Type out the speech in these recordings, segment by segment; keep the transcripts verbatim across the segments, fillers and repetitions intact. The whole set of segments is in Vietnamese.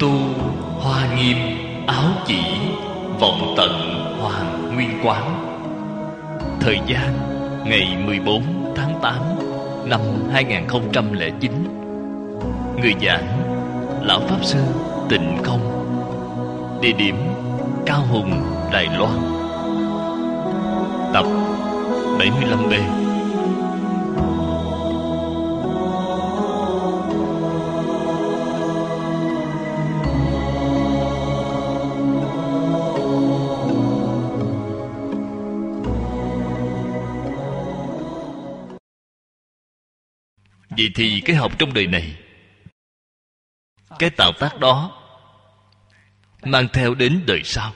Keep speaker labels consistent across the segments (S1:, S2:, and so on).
S1: Tu hoa nghiêm áo chỉ, vọng tận hoàng nguyên quán. Thời gian ngày mười bốn tháng tám năm hai nghìn không trăm lẻ chín. Người giảng Lão Pháp Sư Tịnh Không. Địa điểm Cao Hùng, Đài Loan. Tập bảy mươi lăm B. Vậy thì cái học trong đời này, cái tạo tác đó mang theo đến đời sau,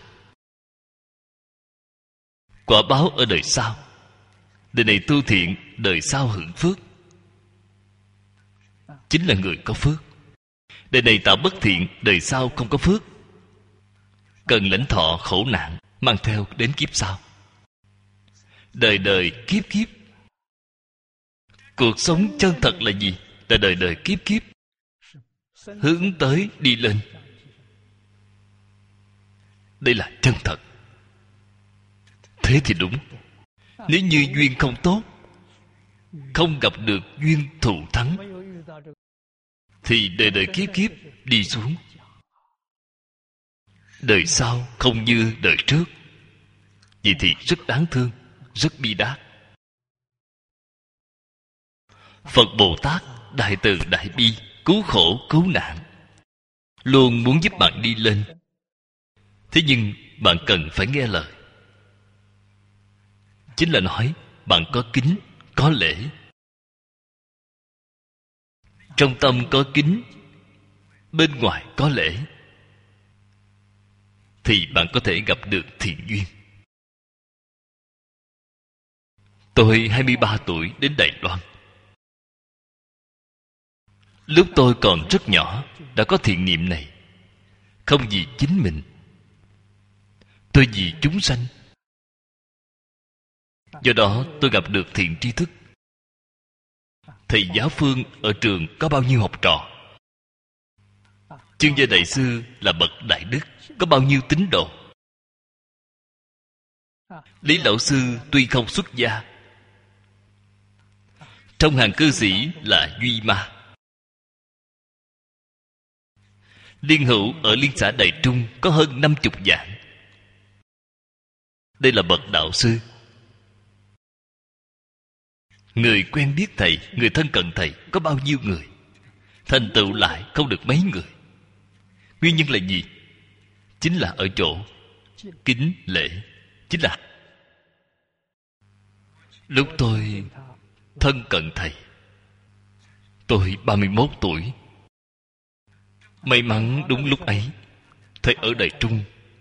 S1: quả báo ở đời sau. Đời này tu thiện, đời sau hưởng phước, chính là người có phước. Đời này tạo bất thiện, đời sau không có phước, cần lãnh thọ khổ nạn mang theo đến kiếp sau. Đời đời kiếp kiếp. Cuộc sống chân thật là gì? Là đời đời kiếp kiếp hướng tới đi lên. Đây là chân thật. Thế thì đúng. Nếu như duyên không tốt, không gặp được duyên thù thắng, thì đời đời kiếp kiếp đi xuống. Đời sau không như đời trước. Vậy thì rất đáng thương, rất bi đát. Phật Bồ Tát đại từ đại bi, cứu khổ cứu nạn, luôn muốn giúp bạn đi lên. Thế nhưng bạn cần phải nghe lời. Chính là nói bạn có kính, có lễ. Trong tâm có kính, bên ngoài có lễ, thì bạn có thể gặp được thiện duyên. Tôi hai mươi ba tuổi đến Đài Loan. Lúc tôi còn rất nhỏ đã có thiện niệm này. Không vì chính mình, tôi vì chúng sanh. Do đó tôi gặp được thiện tri thức. Thầy giáo Phương ở trường có bao nhiêu học trò? Chương Gia Đại Sư là bậc đại đức, có bao nhiêu tín đồ? Lý Lão Sư tuy không xuất gia, trong hàng cư sĩ là Duy Ma. Liên Hữu ở Liên xã Đại Trung có hơn năm chục vạn. Đây là bậc đạo sư. Người quen biết thầy, người thân cận thầy có bao nhiêu người? Thành tựu lại không được mấy người. Nguyên nhân là gì? Chính là ở chỗ kính lễ. Chính là lúc tôi thân cận thầy, tôi ba mươi mốt tuổi. May mắn đúng lúc ấy thầy ở Đại Trung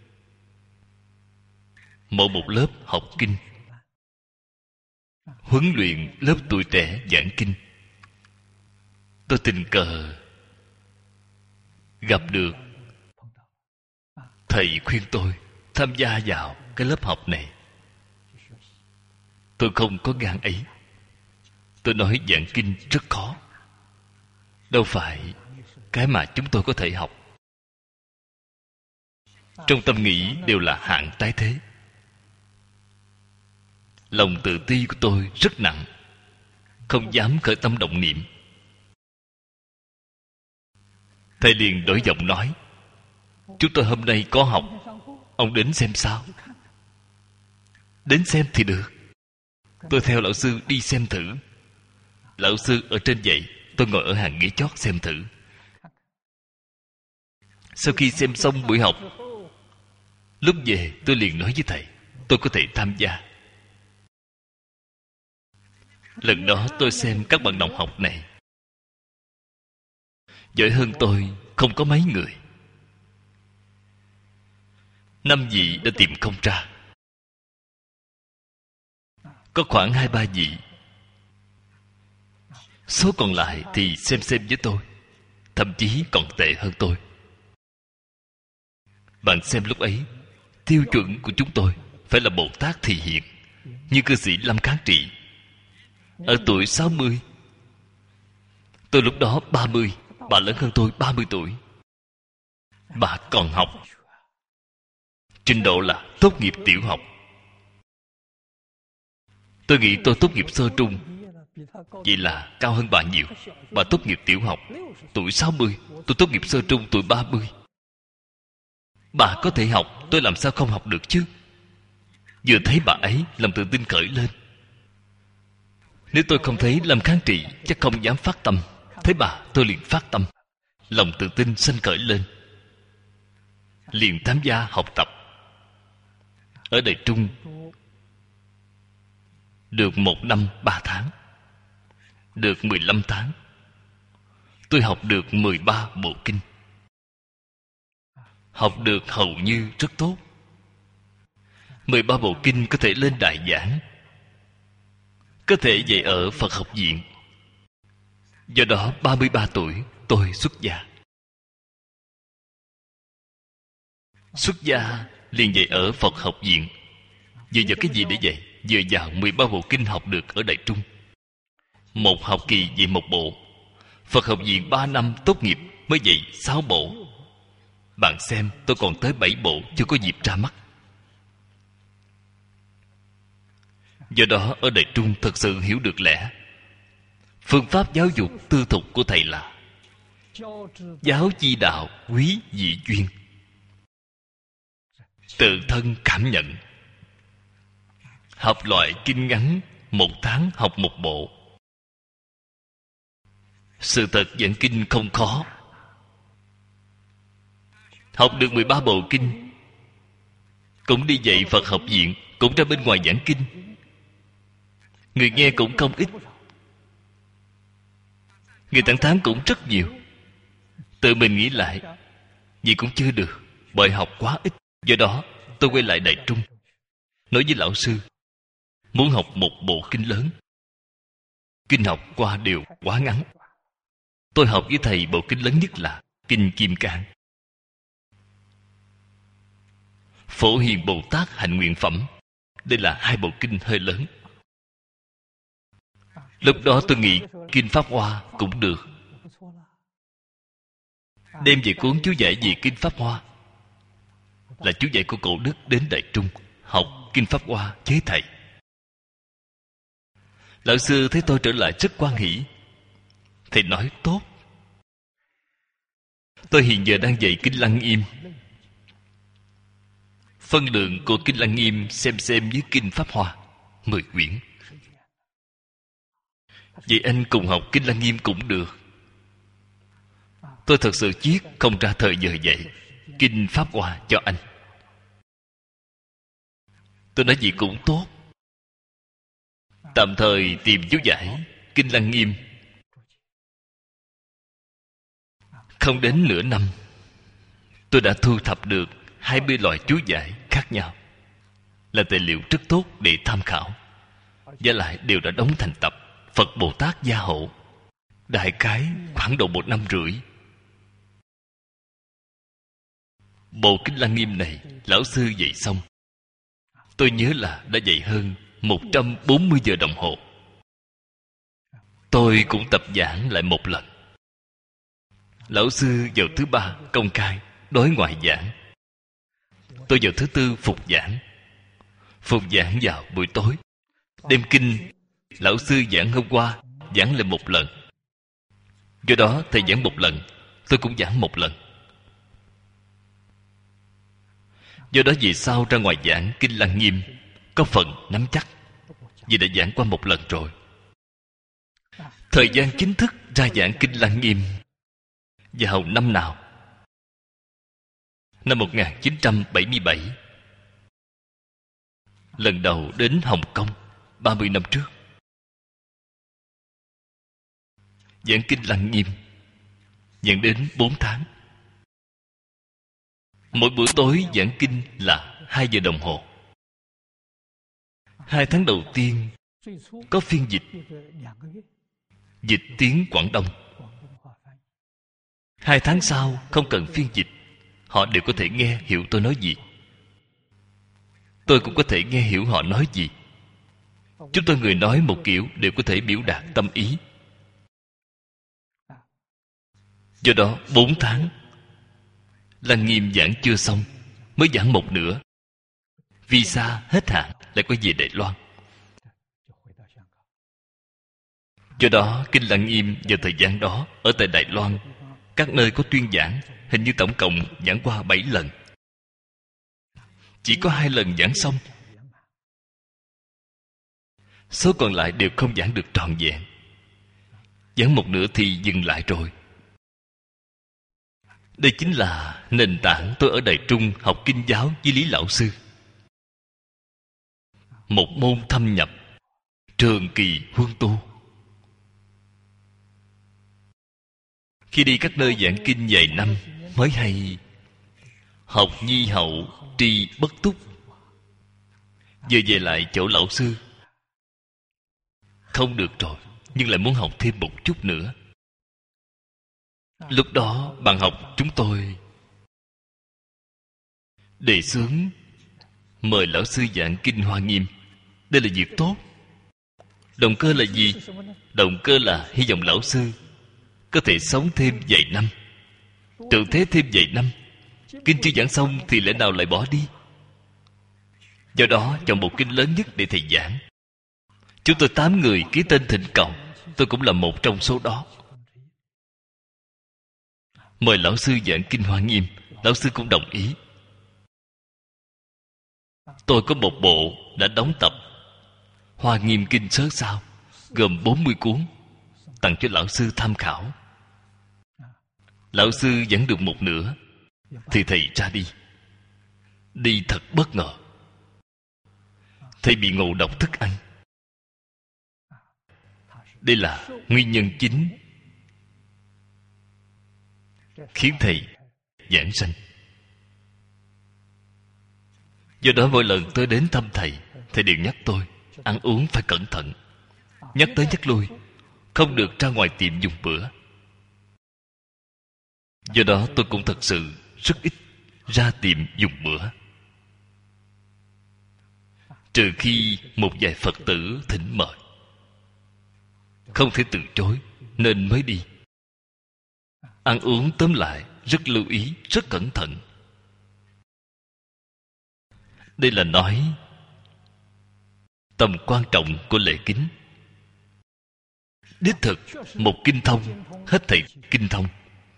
S1: mở một lớp học kinh, huấn luyện lớp tuổi trẻ giảng kinh. Tôi tình cờ gặp được thầy, khuyên tôi tham gia vào cái lớp học này. Tôi không có gan ấy. Tôi nói giảng kinh rất khó, đâu phải cái mà chúng tôi có thể học. Trong tâm nghĩ đều là hạng tái thế. Lòng tự ti của tôi rất nặng, không dám khởi tâm động niệm. Thầy liền đổi giọng nói: chúng tôi hôm nay có học, ông đến xem sao? Đến xem thì được. Tôi theo lão sư đi xem thử. Lão sư ở trên dãy, tôi ngồi ở hàng ghế chót xem thử. Sau khi xem xong buổi học, lúc về tôi liền nói với thầy tôi có thể tham gia. Lần đó tôi xem các bạn đồng học này giỏi hơn tôi không có mấy người. Năm vị đã tìm không ra, có khoảng hai ba vị. Số còn lại thì xem xem với tôi, thậm chí còn tệ hơn tôi. Bạn xem lúc ấy, tiêu chuẩn của chúng tôi phải là Bồ Tát Thị Hiện, như cư sĩ Lâm Kháng Trị. Ở tuổi sáu mươi, tôi lúc đó ba mươi, bà lớn hơn tôi ba mươi tuổi. bà còn học. Trình độ là tốt nghiệp tiểu học. Tôi nghĩ tôi tốt nghiệp sơ trung, vậy là cao hơn bà nhiều. Bà tốt nghiệp tiểu học tuổi sáu mươi, tôi tốt nghiệp sơ trung tuổi ba mươi. Bà có thể học, tôi làm sao không học được chứ? Vừa thấy bà ấy, lòng tự tin khởi lên. Nếu tôi không thấy Lâm Kháng Trị, chắc không dám phát tâm. Thấy bà, tôi liền phát tâm, lòng tự tin sanh khởi lên, liền tham gia học tập. Ở Đại Trung được một năm ba tháng, được mười lăm tháng. Tôi học được mười ba bộ kinh. Học được hầu như rất tốt. Mười ba bộ kinh có thể lên đại giảng, có thể dạy ở Phật học viện. Do đó ba mươi ba tuổi tôi xuất gia. Xuất gia liền dạy ở Phật học viện. Dựa vào cái gì để dạy? Dựa vào mười ba bộ kinh học được ở Đại Trung. Một học kỳ dạy một bộ. Phật học viện ba năm tốt nghiệp mới dạy sáu bộ. Bạn xem, tôi còn tới bảy bộ chưa có dịp ra mắt. Do đó ở Đại Trung thật sự hiểu được lẽ. Phương pháp giáo dục tư thục của thầy là giáo chi đạo quý dị duyên. Tự thân cảm nhận. Học loại kinh ngắn, một tháng học một bộ. Sự thật giảng kinh không khó. Học được mười ba bộ kinh, cũng đi dạy Phật học viện, cũng ra bên ngoài giảng kinh. Người nghe cũng không ít, người tán thán cũng rất nhiều. Tự mình nghĩ lại, vậy cũng chưa được, bởi học quá ít. Do đó tôi quay lại Đại Trung, nói với lão sư, muốn học một bộ kinh lớn. Kinh học qua đều quá ngắn. Tôi học với thầy bộ kinh lớn nhất là Kinh Kim Cang. Phổ Hiền Bồ Tát Hạnh Nguyện Phẩm. Đây là hai bộ kinh hơi lớn. Lúc đó tôi nghĩ Kinh Pháp Hoa cũng được. Đem về cuốn chú giải về Kinh Pháp Hoa, là chú giải của Cổ Đức đến Đại Trung, học Kinh Pháp Hoa với thầy. Lão sư thấy tôi trở lại rất hoan hỷ. Thầy nói tốt. Tôi hiện giờ đang dạy Kinh Lăng Nghiêm. Phân lượng của Kinh Lăng Nghiêm xem xem với Kinh Pháp Hoa, mười quyển. Vậy anh cùng học Kinh Lăng Nghiêm cũng được. Tôi thật sự chiết không ra thời giờ dạy Kinh Pháp Hoa cho anh. Tôi nói gì cũng tốt. Tạm thời tìm chú giải Kinh Lăng Nghiêm. Không đến nửa năm, tôi đã thu thập được hai mươi loại chú giải khác nhau, là tài liệu rất tốt để tham khảo. Và lại đều đã đóng thành tập. Phật Bồ Tát gia hộ. Đại khái khoảng độ một năm rưỡi. Bộ Kinh Lăng Nghiêm này lão sư dạy xong, tôi nhớ là đã dạy hơn một trăm bốn mươi giờ đồng hồ. Tôi cũng tập giảng lại một lần. Lão sư vào thứ ba công khai đối ngoại giảng, tôi vào thứ tư phục giảng. Phục giảng vào buổi tối. Đêm kinh lão sư giảng hôm qua, giảng lại một lần. Do đó thầy giảng một lần, tôi cũng giảng một lần. Do đó vì sao ra ngoài giảng Kinh Lăng Nghiêm có phần nắm chắc, vì đã giảng qua một lần rồi. Thời gian chính thức ra giảng Kinh Lăng Nghiêm vào năm nào? Năm một nghìn chín trăm bảy mươi bảy. Lần đầu đến Hồng Kông ba mươi năm trước. Giảng Kinh Lăng Nghiêm giảng đến bốn tháng. Mỗi buổi tối giảng kinh là hai giờ đồng hồ. Hai tháng đầu tiên có phiên dịch, dịch tiếng Quảng Đông. Hai tháng sau không cần phiên dịch, họ đều có thể nghe hiểu tôi nói gì. Tôi cũng có thể nghe hiểu họ nói gì. Chúng tôi người nói một kiểu đều có thể biểu đạt tâm ý. Do đó bốn tháng Lăng Nghiêm giảng chưa xong, mới giảng một nửa. Visa hết hạn lại quay về Đài Loan. Do đó kinh Lăng Nghiêm vào thời gian đó ở tại Đài Loan, các nơi có tuyên giảng, hình như tổng cộng giảng qua bảy lần. Chỉ có hai lần giảng xong, số còn lại đều không giảng được trọn vẹn. Giảng một nửa thì dừng lại rồi. Đây chính là nền tảng tôi ở Đài Trung học kinh giáo với Lý Lão Sư. Một môn thâm nhập, trường kỳ huân tu. Khi đi các nơi giảng kinh vài năm mới hay học nhi hậu, tri bất túc. Giờ về lại chỗ Lão Sư, không được rồi, nhưng lại muốn học thêm một chút nữa. Lúc đó bạn học chúng tôi đề xướng mời Lão Sư giảng kinh Hoa Nghiêm. Đây là việc tốt. Động cơ là gì? Động cơ là hy vọng Lão Sư có thể sống thêm vài năm, trụ thế thêm vài năm. Kinh chưa giảng xong thì lẽ nào lại bỏ đi? Do đó chọn một kinh lớn nhất để thầy giảng. Chúng tôi tám người ký tên thỉnh cầu, tôi cũng là một trong số đó. Mời Lão Sư giảng kinh Hoa Nghiêm, Lão Sư cũng đồng ý. Tôi có một bộ đã đóng tập Hoa Nghiêm Kinh Sớ Sao, gồm bốn mươi cuốn, tặng cho Lão Sư tham khảo. Lão Sư giảng được một nửa thì thầy ra đi. Đi thật bất ngờ. Thầy bị ngộ độc thức ăn. Đây là nguyên nhân chính khiến thầy giảng sanh. Do đó mỗi lần tôi đến thăm thầy, thầy đều nhắc tôi ăn uống phải cẩn thận. Nhắc tới nhắc lui, không được ra ngoài tiệm dùng bữa. Do đó tôi cũng thật sự rất ít ra tiệm dùng bữa, trừ khi một vài Phật tử thỉnh mời, không thể từ chối nên mới đi. Ăn uống tóm lại rất lưu ý, rất cẩn thận. Đây là nói tầm quan trọng của lễ kính. Đích thực một kinh thông, hết thảy kinh thông.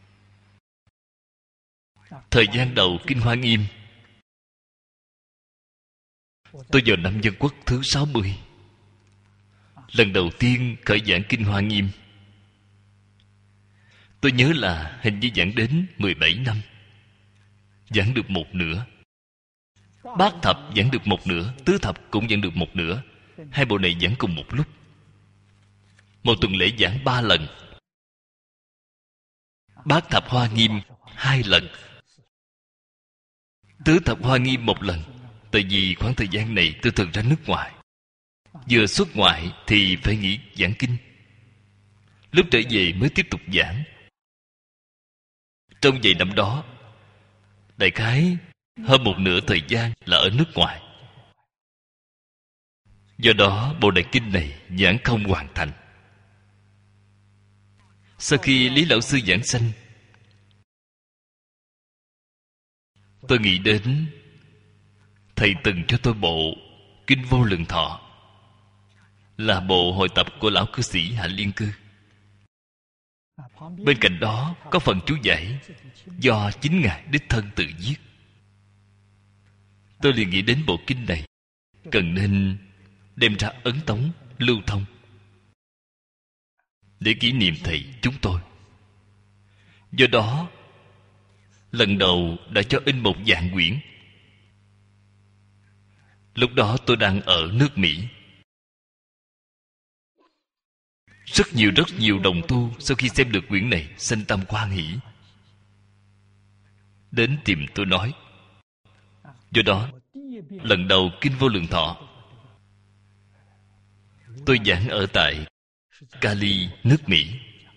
S1: Thời gian đầu kinh Hoa Nghiêm, tôi vào năm Dân Quốc thứ sáu mươi, lần đầu tiên khởi giảng kinh Hoa Nghiêm. Tôi nhớ là hình như giảng đến mười bảy năm, giảng được một nửa. Bát thập giảng được một nửa, tứ thập cũng giảng được một nửa. Hai bộ này giảng cùng một lúc. Một tuần lễ giảng ba lần. Bát thập Hoa Nghiêm hai lần, tứ thập Hoa Nghiêm một lần. Tại vì khoảng thời gian này tôi thường ra nước ngoài, vừa xuất ngoại thì phải nghỉ giảng kinh, lúc trở về mới tiếp tục giảng. Trong vài năm đó, đại khái hơn một nửa thời gian là ở nước ngoài. Do đó bộ đại kinh này giảng không hoàn thành. Sau khi Lý Lão Sư giảng sanh, tôi nghĩ đến thầy từng cho tôi bộ Kinh Vô Lượng Thọ, là bộ hội tập của lão cư sĩ Hạ Liên Cư. Bên cạnh đó có phần chú giải do chính Ngài đích thân tự viết. Tôi liền nghĩ đến bộ kinh này cần nên đem ra ấn tống, lưu thông để kỷ niệm thầy chúng tôi. Do đó lần đầu đã cho in một vạn quyển. Lúc đó tôi đang ở nước Mỹ. Rất nhiều rất nhiều đồng tu sau khi xem được quyển này sanh tâm hoan hỷ, đến tìm tôi nói. Do đó lần đầu Kinh Vô Lượng Thọ tôi giảng ở tại Cali, nước Mỹ.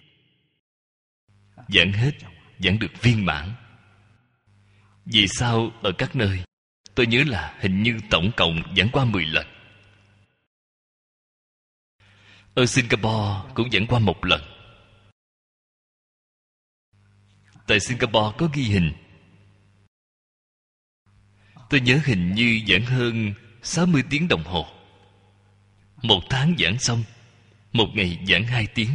S1: Giảng hết, giảng được viên mãn. Vì sao ở các nơi, tôi nhớ là hình như tổng cộng giảng qua mười lần. Ở Singapore cũng giảng qua một lần. Tại Singapore có ghi hình, Tôi nhớ hình như giảng hơn sáu mươi tiếng đồng hồ. Một tháng giảng xong, một ngày giảng hai tiếng.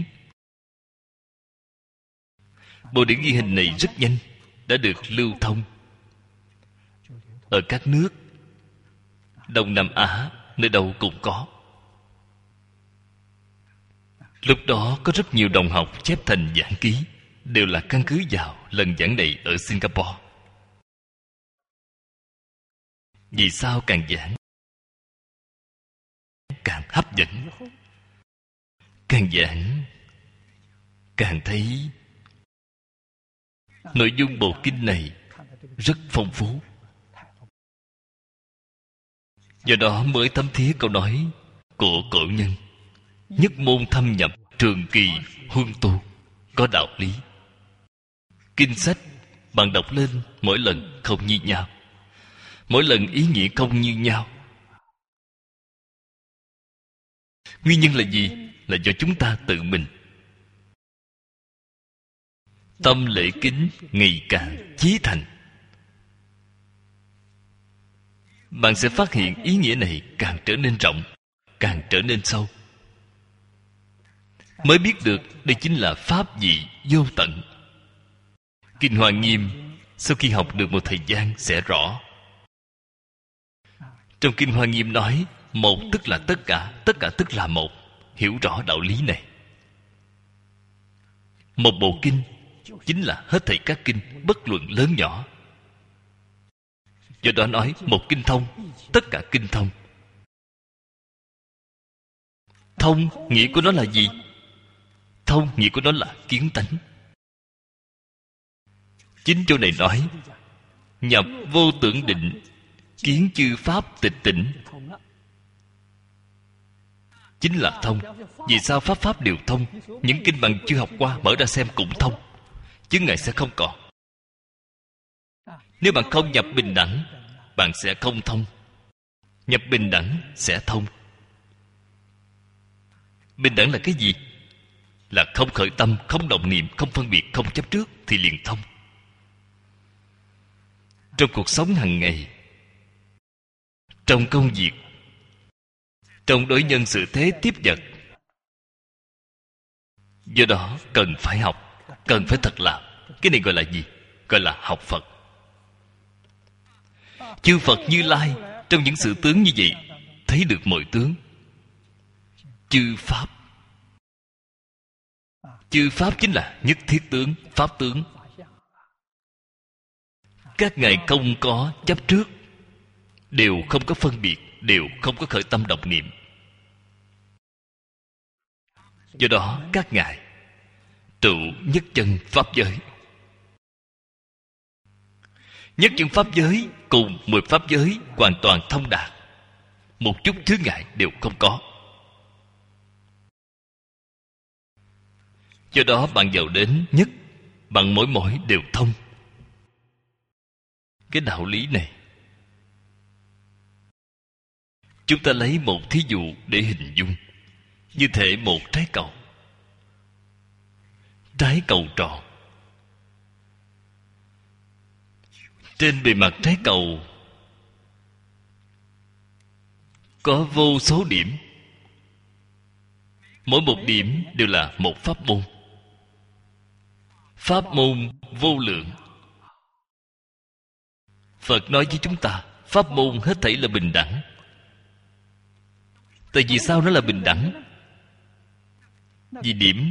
S1: Bộ điển ghi hình này rất nhanh đã được lưu thông ở các nước Đông Nam Á, nơi đâu cũng có. Lúc đó có rất nhiều đồng học chép thành giảng ký, đều là căn cứ vào lần giảng này ở Singapore. Vì sao càng giảng càng hấp dẫn, càng giảng càng thấy nội dung bộ kinh này rất phong phú. Do đó mới thấm thía câu nói của cổ nhân: nhất môn thâm nhập, trường kỳ huân tu, có đạo lý. Kinh sách bạn đọc lên mỗi lần không như nhau, mỗi lần ý nghĩa không như nhau. Nguyên nhân là gì? Là do chúng ta tự mình tâm lễ kính ngày càng chí thành. Bạn sẽ phát hiện ý nghĩa này càng trở nên rộng, càng trở nên sâu, mới biết được đây chính là pháp vị vô tận. Kinh Hoa Nghiêm sau khi học được một thời gian sẽ rõ. Trong Kinh Hoa Nghiêm nói một tức là tất cả, tất cả tức là một. Hiểu rõ đạo lý này, một bộ kinh chính là hết thảy các kinh, bất luận lớn nhỏ. Do đó nói một kinh thông, tất cả kinh thông. Thông nghĩa của nó là gì? Thông nghĩa của nó là kiến tánh. Chính chỗ này nói nhập vô tưởng định, kiến chư pháp tịch tỉnh, chính là thông. Vì sao pháp pháp đều thông? Những kinh bạn chưa học qua mở ra xem cũng thông, chứ ngài sẽ không còn. Nếu bạn không nhập bình đẳng, bạn sẽ không thông. Nhập bình đẳng sẽ thông. Bình đẳng là cái gì? Là không khởi tâm, không động niệm, không phân biệt, không chấp trước thì liền thông. Trong cuộc sống hàng ngày, trong công việc, trong đối nhân xử thế tiếp vật, do đó cần phải học, cần phải thật làm. Cái này gọi là gì? Gọi là học Phật. Chư Phật Như Lai trong những sự tướng như vậy thấy được mọi tướng. Chư Pháp, chư Pháp chính là nhất thiết tướng, Pháp tướng. Các ngài không có chấp trước, đều không có phân biệt, đều không có khởi tâm động niệm. Do đó các ngài trụ nhất chân pháp giới. Nhất chân pháp giới cùng mười pháp giới hoàn toàn thông đạt, một chút chướng ngại đều không có. Do đó bạn vào đến nhất, bạn mỗi mỗi đều thông. Cái đạo lý này, chúng ta lấy một thí dụ để hình dung. Như thể một trái cầu, trái cầu tròn. Trên bề mặt trái cầu có vô số điểm, mỗi một điểm đều là một pháp môn. Pháp môn vô lượng. Phật nói với chúng ta pháp môn hết thảy là bình đẳng. Tại vì sao nó là bình đẳng? Vì điểm,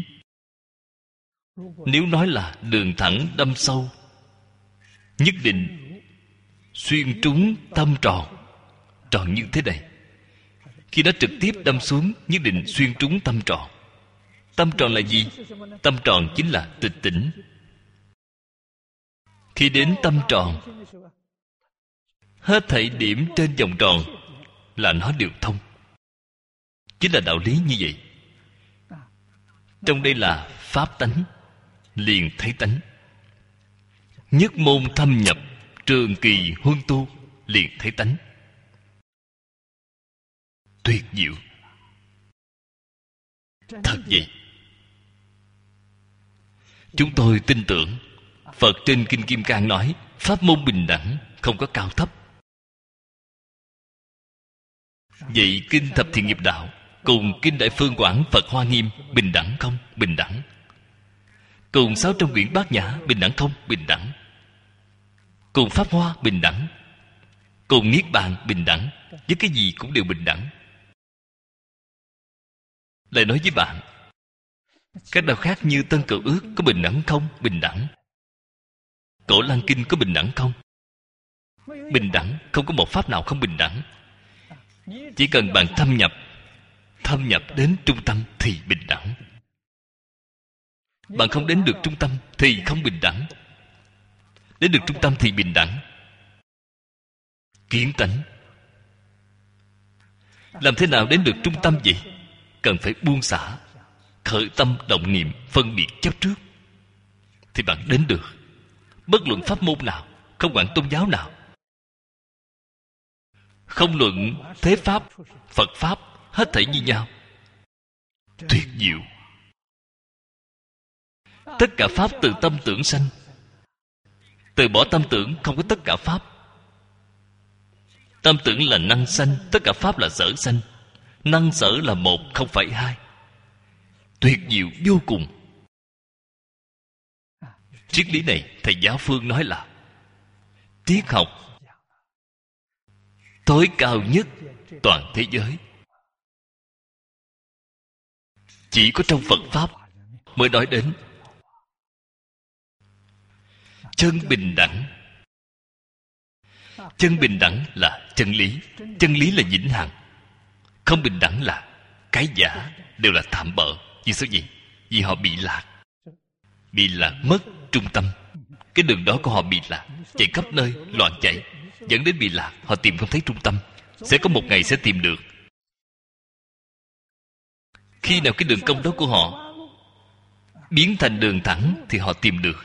S1: nếu nói là đường thẳng đâm sâu, nhất định xuyên trúng tâm tròn. Tròn như thế này, khi nó trực tiếp đâm xuống, nhất định xuyên trúng tâm tròn. Tâm tròn là gì? Tâm tròn chính là tịch tỉnh. Khi đến tâm tròn, hết thảy điểm trên vòng tròn là nó đều thông. Chính là đạo lý như vậy. Trong đây là pháp tánh, liền thấy tánh. Nhất môn thâm nhập, trường kỳ huân tu, liền thấy tánh. Tuyệt diệu. Thật vậy. Chúng tôi tin tưởng Phật trên Kinh Kim Cang nói pháp môn bình đẳng, không có cao thấp. Vậy kinh Thập Thiện Nghiệp Đạo cùng kinh Đại Phương Quảng Phật Hoa Nghiêm bình đẳng không? Bình đẳng. Cùng sáu trăm quyển Bát Nhã bình đẳng không? Bình đẳng. Cùng Pháp Hoa bình đẳng. Cùng Niết Bàn bình đẳng. Với cái gì cũng đều bình đẳng. Lại nói với bạn, các đạo khác như Tân Cựu Ước có bình đẳng không? Bình đẳng. Cổ Lăng Kinh có bình đẳng không? Bình đẳng. Không có một pháp nào không bình đẳng. Chỉ cần bạn thâm nhập Thâm nhập đến trung tâm thì bình đẳng. Bạn không đến được trung tâm thì không bình đẳng. Đến được trung tâm thì bình đẳng. Kiến tánh. Làm thế nào đến được trung tâm vậy? Cần phải buông xả, khởi tâm động niệm phân biệt chấp trước, thì bạn đến được. Bất luận pháp môn nào, không quản tôn giáo nào, không luận thế pháp, Phật pháp, hết thảy như nhau. Tuyệt diệu. Tất cả pháp từ tâm tưởng sanh. Từ bỏ tâm tưởng không có tất cả pháp. Tâm tưởng là năng sanh, tất cả pháp là sở sanh. Năng sở là một, không phải hai. Tuyệt diệu vô cùng. Triết lý này thầy Giáo Phương nói là triết học tối cao nhất toàn thế giới. Chỉ có trong Phật Pháp mới nói đến chân bình đẳng. Chân bình đẳng là chân lý. Chân lý là vĩnh hằng. Không bình đẳng là cái giả, đều là tạm bợ. Vì sao gì? Vì họ bị lạc. Bị lạc mất trung tâm. Cái đường đó của họ bị lạc, chạy khắp nơi, loạn chạy, dẫn đến bị lạc. Họ tìm không thấy trung tâm. Sẽ có một ngày sẽ tìm được. Khi nào cái đường cong đó của họ biến thành đường thẳng thì họ tìm được.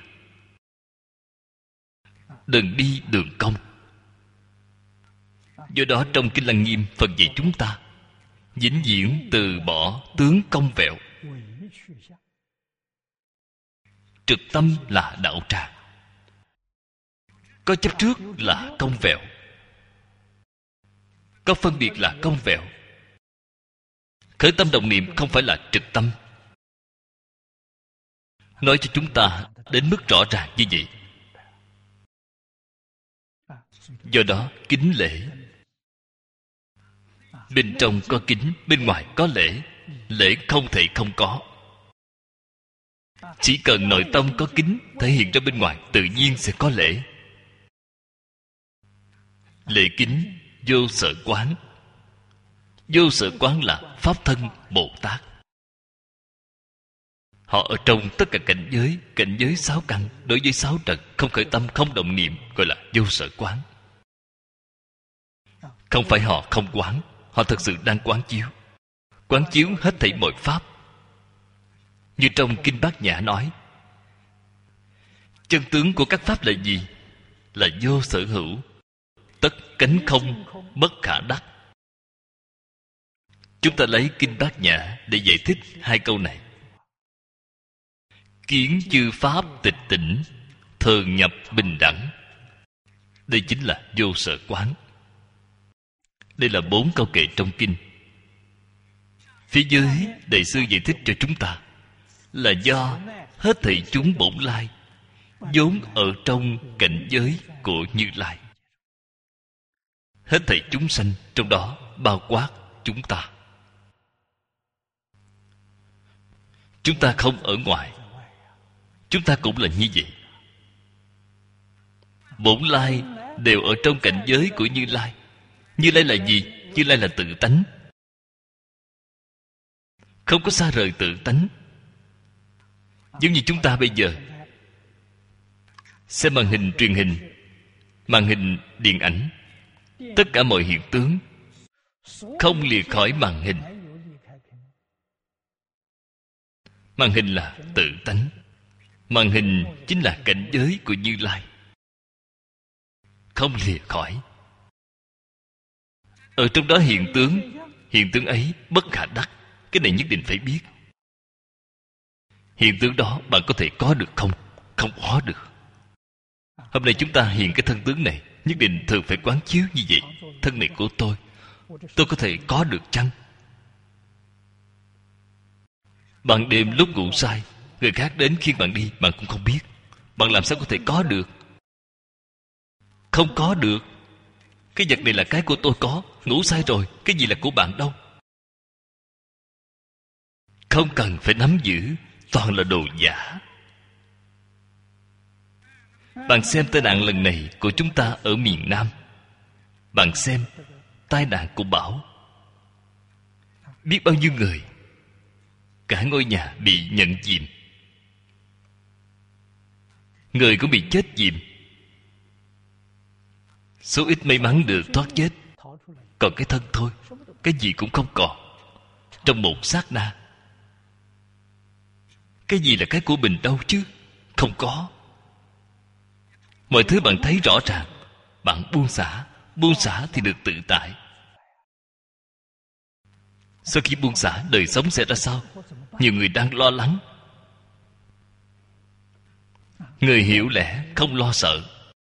S1: Đừng đi đường cong. Do đó trong Kinh Lăng Nghiêm, Phật dạy chúng ta vĩnh viễn từ bỏ tướng cong vẹo. Trực tâm là đạo tràng. Có chấp trước là cong vẹo. Có phân biệt là cong vẹo. Khởi tâm động niệm không phải là trực tâm. Nói cho chúng ta đến mức rõ ràng như vậy. Do đó kính lễ. Bên trong có kính, bên ngoài có lễ. Lễ không thể không có. Chỉ cần nội tâm có kính, thể hiện ra bên ngoài tự nhiên sẽ có lễ. Lễ kính vô sở quán. Vô sở quán là Pháp thân Bồ Tát. Họ ở trong tất cả cảnh giới, cảnh giới sáu căn, đối với sáu trần, không khởi tâm, không động niệm, gọi là vô sở quán. Không phải họ không quán, họ thực sự đang quán chiếu. Quán chiếu hết thảy mọi pháp. Như trong Kinh Bát Nhã nói, chân tướng của các pháp là gì? Là vô sở hữu, tất cánh không, bất khả đắc. Chúng ta lấy Kinh Bát Nhã để giải thích hai câu này. Kiến chư pháp tịch tỉnh, thường nhập bình đẳng. Đây chính là vô sở quán. Đây là bốn câu kệ trong kinh. Phía dưới Đại sư giải thích cho chúng ta là do hết thảy chúng bổn lai vốn ở trong cảnh giới của Như Lai. Hết thảy chúng sanh trong đó bao quát chúng ta. Chúng ta không ở ngoài. Chúng ta cũng là như vậy. Bổn lai đều ở trong cảnh giới của Như Lai. Như Lai là gì? Như Lai là tự tánh, không có xa rời tự tánh. Giống như chúng ta bây giờ xem màn hình truyền hình, màn hình điện ảnh, tất cả mọi hiện tướng không lìa khỏi màn hình. Màn hình là tự tánh. Màn hình chính là cảnh giới của Như Lai, không lìa khỏi. Ở trong đó hiện tướng, hiện tướng ấy bất khả đắc. Cái này nhất định phải biết. Hiện tướng đó bạn có thể có được không? Không có được. Hôm nay chúng ta hiện cái thân tướng này, nhất định thường phải quán chiếu như vậy. Thân này của tôi, tôi có thể có được chăng? Ban đêm lúc ngủ say, người khác đến khiêng bạn đi, bạn cũng không biết. Bạn làm sao có thể có được? Không có được. Cái vật này là cái của tôi có. Ngủ say rồi, cái gì là của bạn đâu. Không cần phải nắm giữ, toàn là đồ giả. Bạn xem tai nạn lần này của chúng ta ở miền Nam. Bạn xem tai nạn của bão. Biết bao nhiêu người, cả ngôi nhà bị nhận chìm. Người cũng bị chết chìm. Số ít may mắn được thoát chết. Còn cái thân thôi, cái gì cũng không còn. Trong một sát na. Cái gì là cái của mình đâu chứ? Không có. Mọi thứ bạn thấy rõ ràng. Bạn buông xả. Buông xả thì được tự tại. Sau khi buông xả, đời sống sẽ ra sao? Nhiều người đang lo lắng. Người hiểu lẽ không lo sợ.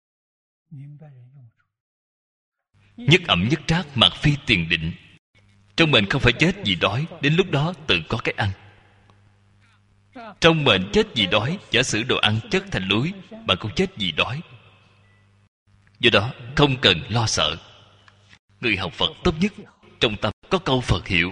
S1: Nhất ẩm nhất trác mạt phi tiền định. Trong mình không phải chết vì đói, đến lúc đó tự có cái ăn. Trong mình chết vì đói, giả sử đồ ăn chất thành núi, bạn cũng chết vì đói. Do đó không cần lo sợ. Người học Phật tốt nhất trong tâm có câu Phật hiệu.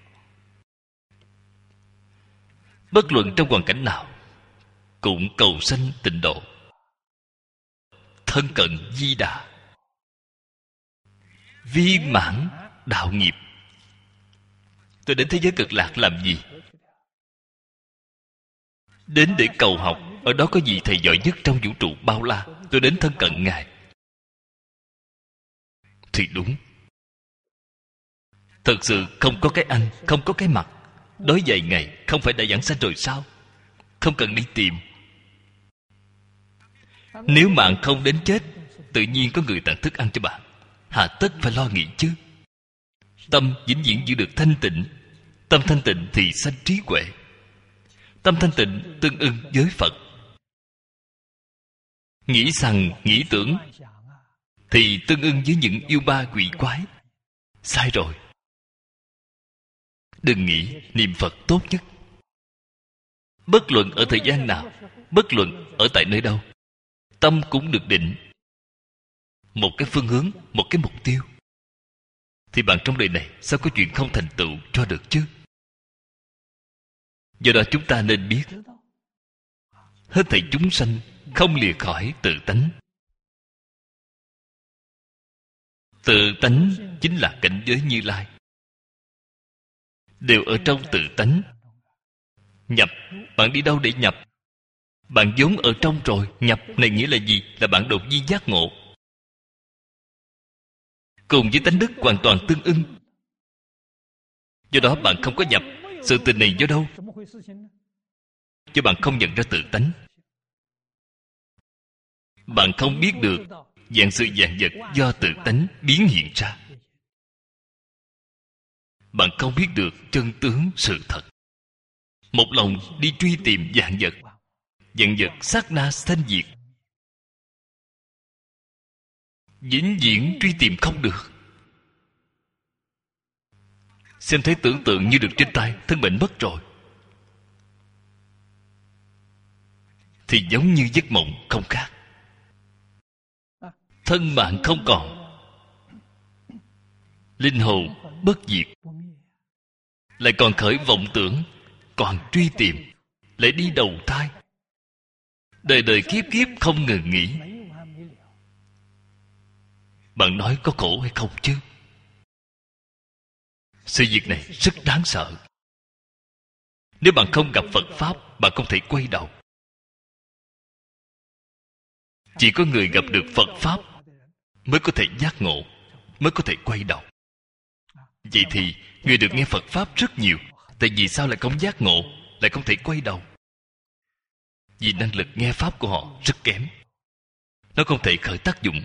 S1: Bất luận trong hoàn cảnh nào cũng cầu sanh tịnh độ. Thân cận Di Đà, viên mãn đạo nghiệp. Tôi đến thế giới cực lạc làm gì? Đến để cầu học. Ở đó có gì thầy giỏi nhất trong vũ trụ bao la? Tôi đến thân cận Ngài. Thì đúng. Thật sự không có cái ăn, không có cái mặc. Đói vài ngày không phải đã giảng sanh rồi sao? Không cần đi tìm. Nếu mạng không đến chết, tự nhiên có người tặng thức ăn cho bạn. Hà tất phải lo nghĩ chứ? Tâm vĩnh viễn giữ được thanh tịnh. Tâm thanh tịnh thì sanh trí huệ. Tâm thanh tịnh tương ưng với Phật. Nghĩ rằng, nghĩ tưởng thì tương ưng với những yêu ma quỷ quái. Sai rồi. Đừng nghĩ, niệm Phật tốt nhất. Bất luận ở thời gian nào, bất luận ở tại nơi đâu, tâm cũng được định. Một cái phương hướng, một cái mục tiêu. Thì bạn trong đời này sao có chuyện không thành tựu cho được chứ? Do đó chúng ta nên biết, hết thảy chúng sanh không lìa khỏi tự tánh. Tự tánh chính là cảnh giới Như Lai. Đều ở trong tự tánh. Nhập, bạn đi đâu để nhập? Bạn vốn ở trong rồi. Nhập này nghĩa là gì? Là bạn đột nhiên giác ngộ. Cùng với tánh đức hoàn toàn tương ưng. Do đó bạn không có nhập. Sự tình này do đâu? Cho bạn không nhận ra tự tánh. Bạn không biết được vạn sự vạn vật do tự tánh biến hiện ra. Bạn không biết được chân tướng sự thật. Một lòng đi truy tìm vạn vật. Vạn vật sát na sanh diệt. Vĩnh viễn truy tìm không được. Xem thấy tưởng tượng như được trên tay, thân bệnh mất rồi, thì giống như giấc mộng không khác. Thân mạng không còn, linh hồn bất diệt, lại còn khởi vọng tưởng, còn truy tìm, lại đi đầu thai, đời đời kiếp kiếp không ngừng nghỉ. Bạn nói có khổ hay không chứ? Sự việc này rất đáng sợ. Nếu bạn không gặp Phật Pháp, bạn không thể quay đầu. Chỉ có người gặp được Phật Pháp mới có thể giác ngộ, mới có thể quay đầu. Vậy thì người được nghe Phật Pháp rất nhiều, tại vì sao lại không giác ngộ, lại không thể quay đầu? Vì năng lực nghe Pháp của họ rất kém. Nó không thể khởi tác dụng.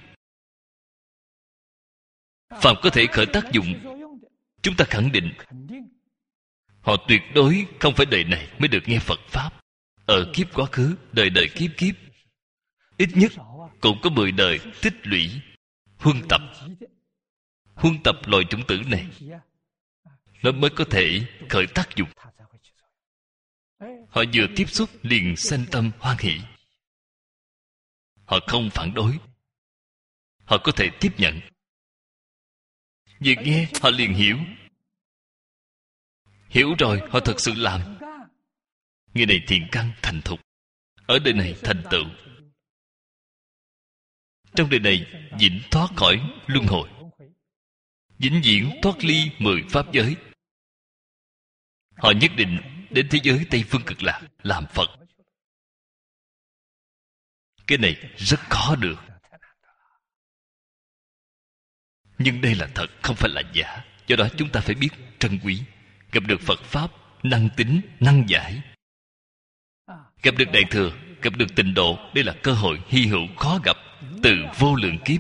S1: Phạm có thể khởi tác dụng, chúng ta khẳng định họ tuyệt đối không phải đời này mới được nghe Phật Pháp. Ở kiếp quá khứ, đời đời kiếp kiếp, ít nhất cũng có mười đời tích lũy, huân tập, huân tập loài chủng tử này, nó mới có thể khởi tác dụng. Họ vừa tiếp xúc liền sanh tâm hoan hỷ. Họ không phản đối, họ có thể tiếp nhận. Vừa nghe họ liền hiểu. Hiểu rồi họ thật sự làm. Người này thiện căn thành thục, ở đời này thành tựu, trong đời này vĩnh thoát khỏi luân hồi, vĩnh viễn thoát ly mười pháp giới. Họ nhất định đến thế giới Tây Phương Cực Lạc làm Phật. Cái này rất khó được. Nhưng đây là thật, không phải là giả. Do đó chúng ta phải biết trân quý. Gặp được Phật Pháp năng tính, năng giải, gặp được Đại Thừa, gặp được Tịnh Độ, đây là cơ hội hy hữu khó gặp từ vô lượng kiếp.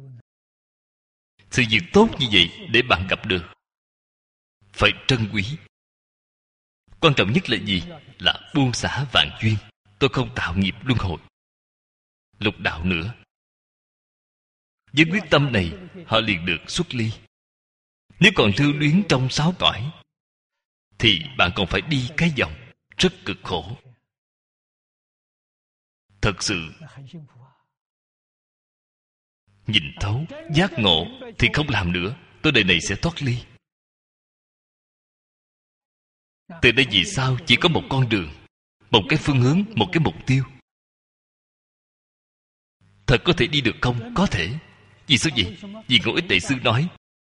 S1: Sự việc tốt như vậy để bạn gặp được, phải trân quý. Quan trọng nhất là gì? Là buông xả vạn duyên. Tôi không tạo nghiệp luân hồi, lục đạo nữa. Với quyết tâm này, họ liền được xuất ly. Nếu còn lưu luyến trong sáu cõi, thì bạn còn phải đi cái vòng rất cực khổ. Thật sự nhìn thấu, giác ngộ thì không làm nữa. Tôi đời này sẽ thoát ly. Từ đây vì sao chỉ có một con đường, một cái phương hướng, một cái mục tiêu. Thật có thể đi được không? Có thể. Vì sao vậy? Vì Ngẫu Ích Đại Sư nói,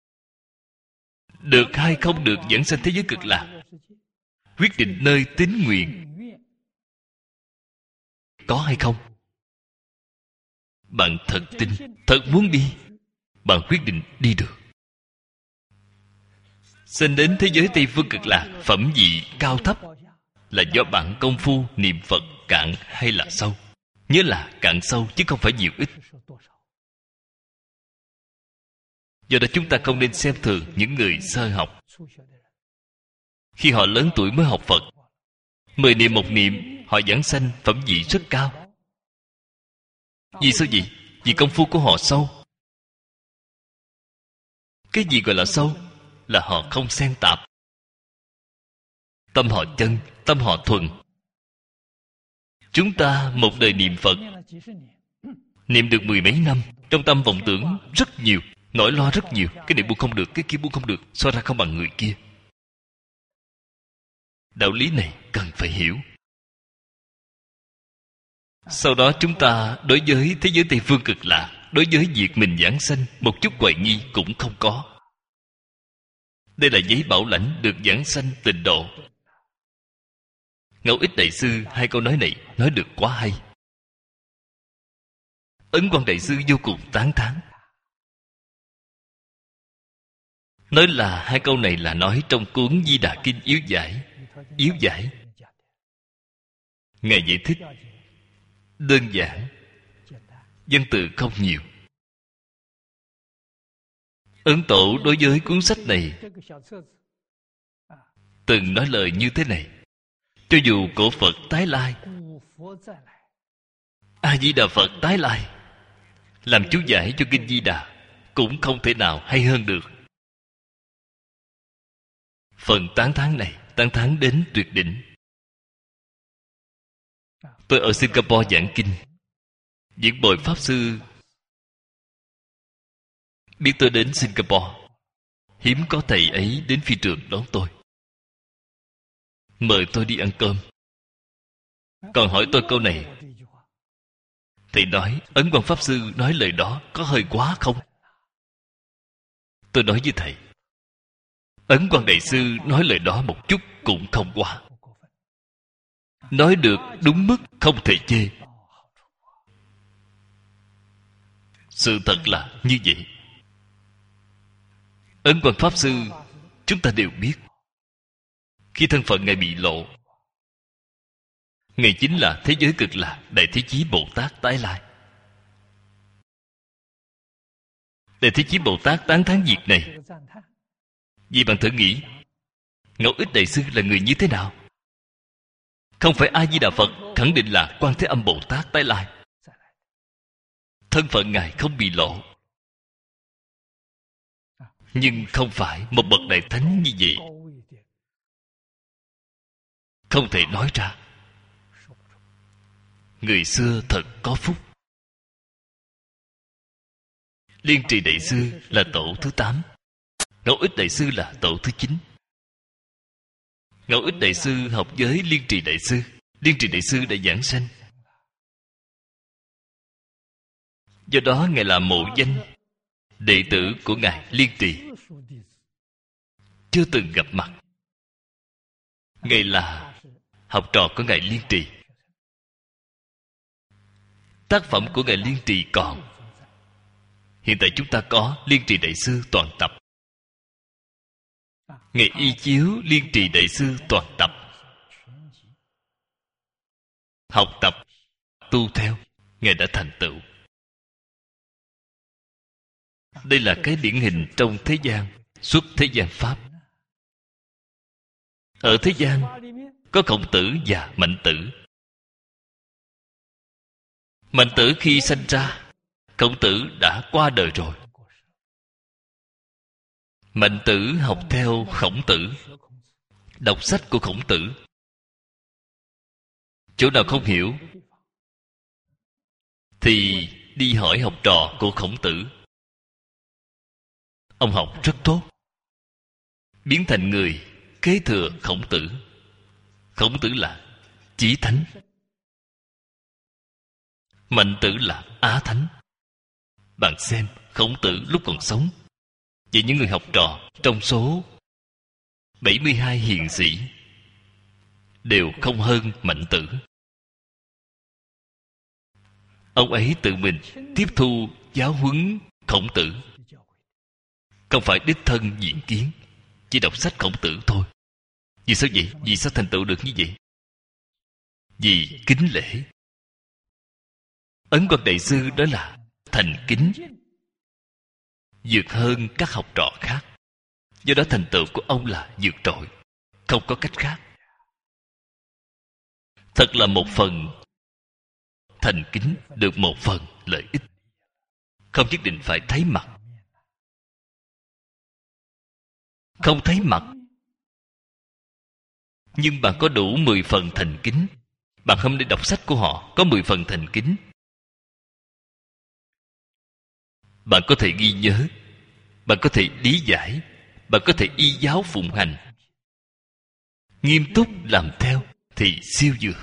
S1: được hay không được dẫn sanh thế giới Cực Lạc, quyết định nơi tín nguyện. Có hay không? Bạn thật tin, thật muốn đi, bạn quyết định đi được. Sinh đến thế giới Tây Phương Cực Lạc, phẩm vị cao thấp là do bạn công phu niệm Phật cạn hay là sâu. Nhớ là cạn sâu chứ không phải nhiều ít. Do đó chúng ta không nên xem thường những người sơ học. Khi họ lớn tuổi mới học Phật, mười niệm một niệm, họ giảng sanh phẩm vị rất cao. Vì sao vậy? Vì công phu của họ sâu. Cái gì gọi là sâu? Là họ không xen tạp. Tâm họ chân, tâm họ thuần. Chúng ta một đời niệm Phật, niệm được mười mấy năm, trong tâm vọng tưởng rất nhiều, nỗi lo rất nhiều. Cái này buông không được, cái kia buông không được, so ra không bằng người kia. Đạo lý này cần phải hiểu. Sau đó chúng ta đối với thế giới Tây Phương Cực Lạc, đối với việc mình giảng sanh, một chút hoài nghi cũng không có. Đây là giấy bảo lãnh được giảng sanh Tịnh Độ. Ngẫu Ích Đại Sư hai câu nói này nói được quá hay. Ấn Quang Đại Sư vô cùng tán thán. Nói là hai câu này là nói trong cuốn Di Đà Kinh Yếu Giải. Yếu Giải Ngài giải thích đơn giản, văn từ không nhiều. Ấn Tổ đối với cuốn sách này từng nói lời như thế này: cho dù cổ Phật tái lai, A Di Đà Phật tái lai, làm chú giải cho Kinh Di Đà cũng không thể nào hay hơn được. Phần tán thán này tán thán đến tuyệt đỉnh. Tôi ở Singapore giảng kinh, Diễn Bồi Pháp Sư biết tôi đến Singapore, hiếm có thầy ấy đến phi trường đón tôi, mời tôi đi ăn cơm. Còn hỏi tôi câu này, thầy nói Ấn Quang Pháp Sư nói lời đó có hơi quá không? Tôi nói với thầy, Ấn Quang Đại Sư nói lời đó một chút cũng không quá. Nói được đúng mức, không thể chê. Sự thật là như vậy. Ấn Quang Pháp Sư chúng ta đều biết, khi thân phận Ngài bị lộ, Ngài chính là thế giới Cực Lạc Đại Thế Chí Bồ Tát tái lai. Đại Thế Chí Bồ Tát tán thán việc này. Vì bạn thử nghĩ, Ngẫu Ích Đại Sư là người như thế nào? Không phải A Di Đà Phật, khẳng định là Quan Thế Âm Bồ Tát tái lai. Thân phận Ngài không bị lộ. Nhưng không phải một bậc đại thánh như vậy, không thể nói ra. Người xưa thật có phúc. Liên Trì Đại Sư là tổ thứ tám, Ngẫu Ích Đại Sư là tổ thứ chín. Ngẫu Ích Đại Sư học với Liên Trì Đại Sư. Liên Trì Đại Sư đã giảng sanh, do đó Ngài là mộ danh đệ tử của Ngài Liên Trì, chưa từng gặp mặt. Ngài là học trò của Ngài Liên Trì. Tác phẩm của Ngài Liên Trì còn. Hiện tại chúng ta có Liên Trì Đại Sư toàn tập. Ngài y chiếu Liên Trì Đại Sư toàn tập, học tập, tu theo, Ngài đã thành tựu. Đây là cái điển hình trong thế gian, xuất thế gian Pháp. Ở thế gian có Khổng Tử và Mạnh Tử. Mạnh Tử khi sanh ra, Khổng Tử đã qua đời rồi. Mạnh Tử học theo Khổng Tử, đọc sách của Khổng Tử. Chỗ nào không hiểu thì đi hỏi học trò của Khổng Tử. Ông học rất tốt, biến thành người kế thừa Khổng Tử. Khổng Tử là Chí Thánh, Mạnh Tử là Á Thánh. Bạn xem Khổng Tử lúc còn sống, vậy những người học trò trong số bảy mươi hai hiền sĩ đều không hơn Mạnh Tử. Ông ấy tự mình tiếp thu giáo huấn Khổng Tử, không phải đích thân diễn kiến, chỉ đọc sách Khổng Tử thôi. Vì sao vậy? Vì sao thành tựu được như vậy? Vì kính lễ. Ấn Quang Đại Sư đó là thành kính, vượt hơn các học trò khác. Do đó thành tựu của ông là vượt trội, không có cách khác. Thật là một phần thành kính, được một phần lợi ích. Không nhất định phải thấy mặt. Không thấy mặt, nhưng bạn có đủ mười phần thành kính. Bạn hôm nay đọc sách của họ có mười phần thành kính, bạn có thể ghi nhớ, bạn có thể lý giải, bạn có thể y giáo phụng hành, nghiêm túc làm theo thì siêu dược.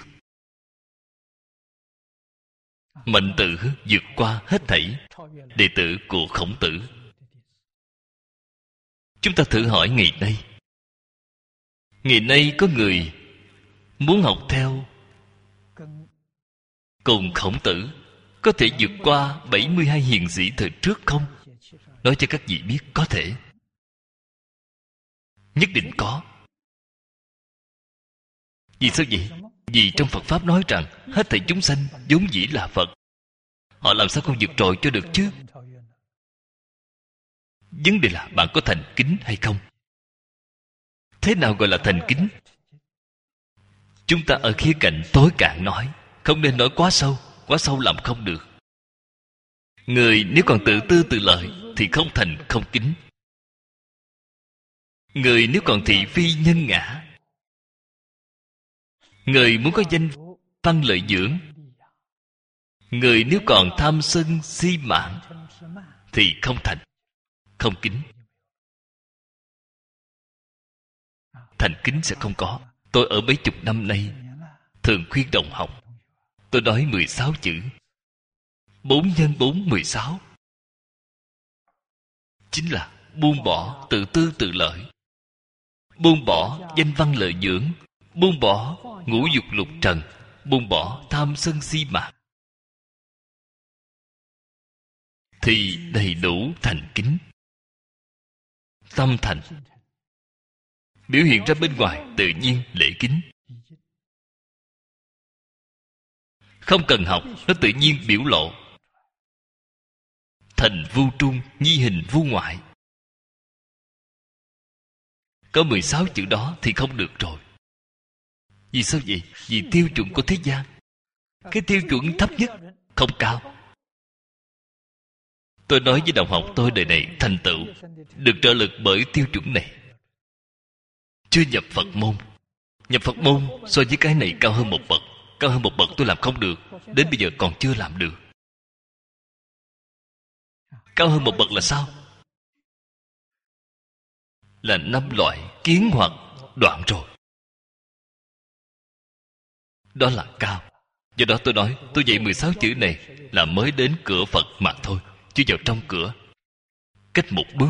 S1: Mạnh Tử vượt qua hết thảy đệ tử của Khổng Tử. Chúng ta thử hỏi ngày nay, ngày nay có người muốn học theo cùng Khổng Tử, có thể vượt qua bảy mươi hai hiền sĩ thời trước không? Nói cho các vị biết, có thể. Nhất định có. Vì sao vậy? Vì trong Phật Pháp nói rằng hết thảy chúng sanh vốn dĩ là Phật. Họ làm sao không vượt trội cho được chứ? Vấn đề là bạn có thành kính hay không? Thế nào gọi là thành kính? Chúng ta ở khía cạnh tối cạn nói, không nên nói quá sâu. Quá sâu làm không được. Người nếu còn tự tư tự lợi thì không thành không kính. Người nếu còn thị phi nhân ngã, người muốn có danh văn lợi dưỡng, người nếu còn tham sân si mạng thì không thành không kính. Thành kính sẽ không có. Tôi ở mấy chục năm nay thường khuyên đồng học, tôi nói mười sáu chữ. Bốn nhân bốn mười sáu chính là buông bỏ tự tư tự lợi, buông bỏ danh văn lợi dưỡng, buông bỏ ngũ dục lục trần, buông bỏ tham sân si mạng, thì đầy đủ thành kính. Tâm thành biểu hiện ra bên ngoài tự nhiên lễ kính. Không cần học, nó tự nhiên biểu lộ. Thành vu trung, nhi hình vu ngoại. Có mười sáu chữ đó thì không được rồi. Vì sao vậy? Vì tiêu chuẩn của thế gian, cái tiêu chuẩn thấp nhất, không cao. Tôi nói với đồng học tôi đời này thành tựu được trợ lực bởi tiêu chuẩn này. Chưa nhập Phật môn. Nhập Phật môn so với cái này cao hơn một bậc. Cao hơn một bậc tôi làm không được. Đến bây giờ còn chưa làm được. Cao hơn một bậc là sao? Là năm loại kiến hoặc đoạn rồi. Đó là cao. Do đó tôi nói tôi dạy mười sáu chữ này là mới đến cửa Phật mà thôi, chưa vào trong cửa. Cách một bước.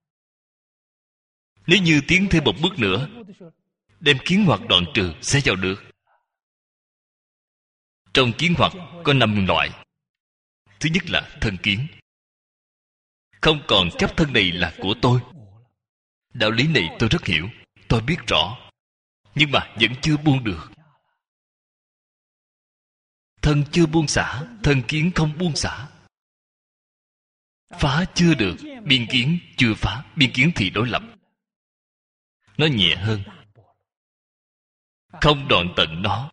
S1: Nếu như tiến thêm một bước nữa, đem kiến hoặc đoạn trừ sẽ vào được. Trong kiến hoặc có năm loại. Thứ nhất là thân kiến. Không còn chấp thân này là của tôi. Đạo lý này tôi rất hiểu, tôi biết rõ, nhưng mà vẫn chưa buông được. Thân chưa buông xả, thân kiến không buông xả. Phá chưa được, biên kiến chưa phá. Biên kiến thì đối lập, nó nhẹ hơn. Không đoạn tận nó,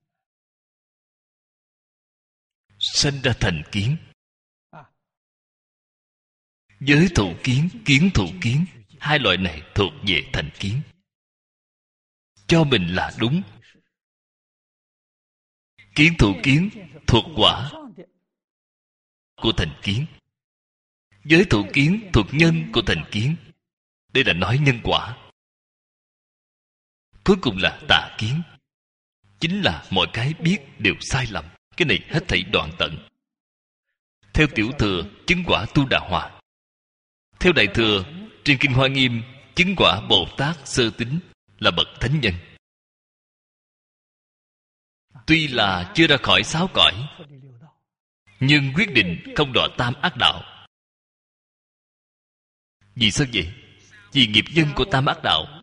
S1: sanh ra thành kiến. Giới thụ kiến, kiến thụ kiến, hai loại này thuộc về thành kiến. Cho mình là đúng. Kiến thụ kiến thuộc quả của thành kiến. Giới thụ kiến thuộc nhân của thành kiến. Đây là nói nhân quả. Cuối cùng là tà kiến. Chính là mọi cái biết đều sai lầm. Cái này hết thảy đoạn tận. Theo Tiểu Thừa, chứng quả Tu Đà Hòa. Theo Đại Thừa, trên Kinh Hoa Nghiêm, chứng quả Bồ Tát Sơ Tín là bậc thánh nhân. Tuy là chưa ra khỏi sáu cõi, nhưng quyết định không đọa tam ác đạo. Vì sao vậy? Vì nghiệp nhân của tam ác đạo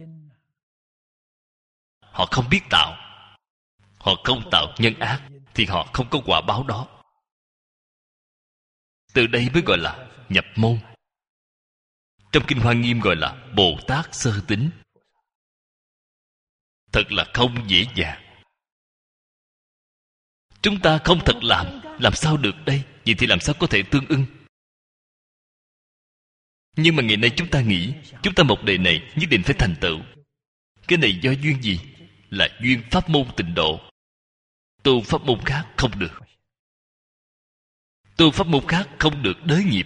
S1: họ không biết tạo. Họ không tạo nhân ác thì họ không có quả báo đó. Từ đây mới gọi là nhập môn. Trong Kinh Hoa Nghiêm gọi là Bồ Tát Sơ Tín. Thật là không dễ dàng. Chúng ta không thật làm, làm sao được đây? Vậy thì làm sao có thể tương ưng? Nhưng mà ngày nay chúng ta nghĩ, chúng ta một đời này nhất định phải thành tựu. Cái này do duyên gì? Là duyên pháp môn tịnh độ. Tu pháp môn khác không được. Tu pháp môn khác không được đới nghiệp.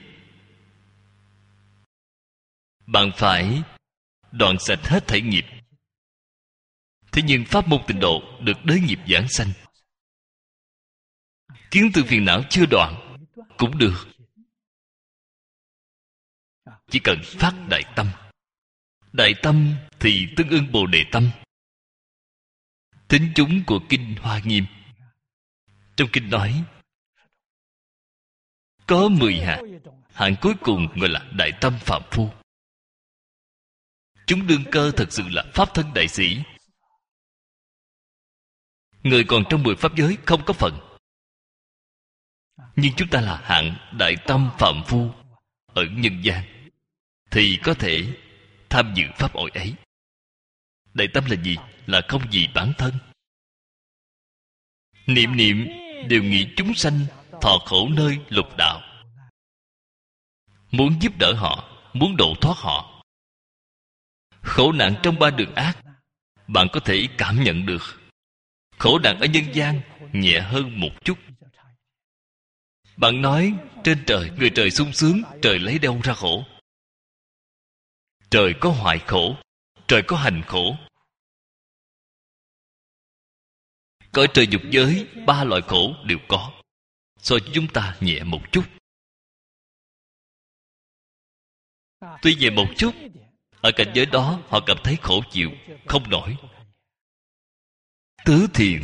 S1: Bạn phải đoạn sạch hết thảy nghiệp. Thế nhưng pháp môn tịnh độ được đới nghiệp giảng sanh. Kiến tư phiền não chưa đoạn cũng được. Chỉ cần phát đại tâm. Đại tâm thì tương ưng Bồ Đề tâm. Tính chúng của Kinh Hoa Nghiêm. Trong kinh nói có mười hạng. Hạng cuối cùng gọi là đại tâm phạm phu. Chúng đương cơ thật sự là pháp thân đại sĩ. Người còn trong mười pháp giới không có phần. Nhưng chúng ta là hạng đại tâm phạm phu ở nhân gian, thì có thể tham dự pháp hội ấy. Đại tâm là gì? Là không vì bản thân. Niệm niệm đều nghĩ chúng sanh thọ khổ nơi lục đạo. Muốn giúp đỡ họ, muốn độ thoát họ. Khổ nạn trong ba đường ác bạn có thể cảm nhận được. Khổ nạn ở nhân gian nhẹ hơn một chút. Bạn nói trên trời người trời sung sướng, trời lấy đâu ra khổ? Trời có hoại khổ, trời có hành khổ. Cõi trời dục giới, ba loại khổ đều có. So với chúng ta nhẹ một chút. Tuy nhẹ một chút, ở cảnh giới đó họ cảm thấy khổ chịu không nổi. Tứ thiền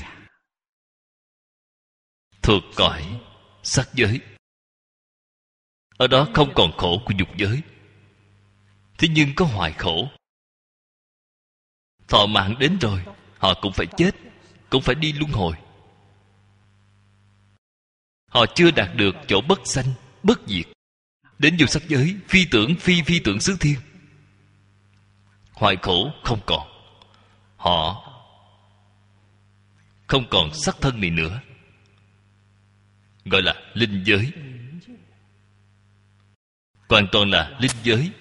S1: thuộc cõi sắc giới. Ở đó không còn khổ của dục giới. Thế nhưng có hoại khổ. Thọ mạng đến rồi, họ cũng phải chết, cũng phải đi luân hồi. Họ chưa đạt được chỗ bất sanh, bất diệt. Đến vô sắc giới, phi tưởng phi phi tưởng xứ thiên. Hoại khổ không còn. Họ không còn sắc thân này nữa. Gọi là linh giới. hoàn toàn là linh giới.